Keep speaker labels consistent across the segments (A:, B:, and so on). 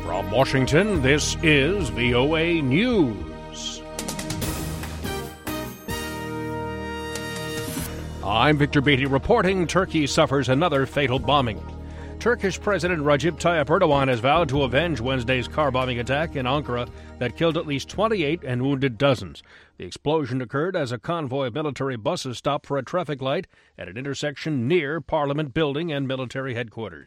A: From Washington, this is VOA News. I'm Victor Beatty reporting Turkey suffers another fatal bombing. Turkish President Recep Tayyip Erdogan has vowed to avenge Wednesday's car bombing attack in Ankara that killed at least 28 and wounded dozens. The explosion occurred as a convoy of military buses stopped for a traffic light at an intersection near Parliament Building and military headquarters.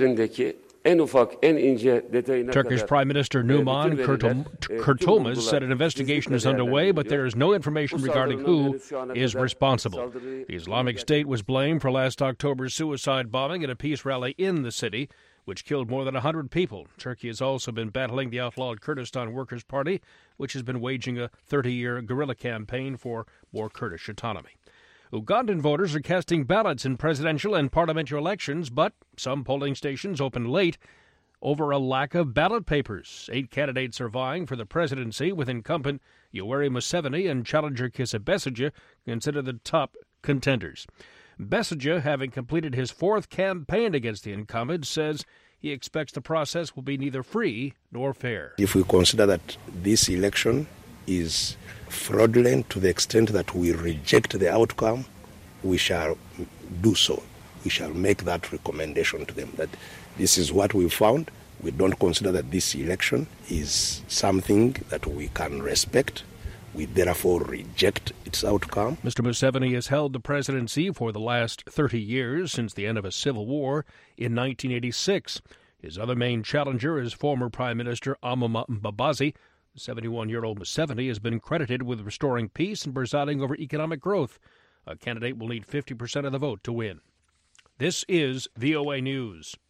A: Turkish Prime Minister Numan Kurtulmaz said an investigation is underway, but there is no information regarding who is responsible. The Islamic State was blamed for last October's suicide bombing at a peace rally in the city, which killed more than 100 people. Turkey has also been battling the outlawed Kurdistan Workers' Party, which has been waging a 30-year guerrilla campaign for more Kurdish autonomy. Ugandan voters are casting ballots in presidential and parliamentary elections, but some polling stations opened late over a lack of ballot papers. 8 candidates are vying for the presidency, with incumbent Yoweri Museveni and challenger Kizza Besigye considered the top contenders. Besigye, having completed his 4th campaign against the incumbent, says he expects the process will be neither free nor fair.
B: If we consider that this election is fraudulent to the extent that we reject the outcome, we shall do so. We shall make that recommendation to them that this is what we found. We don't consider that this election is something that we can respect. We therefore reject its outcome.
A: Mr. Museveni has held the presidency for the last 30 years, since the end of a civil war in 1986. His other main challenger is former Prime Minister Amama Mbabazi. The 71-year-old Museveni has been credited with restoring peace and presiding over economic growth. A candidate will need 50% of the vote to win. This is VOA News.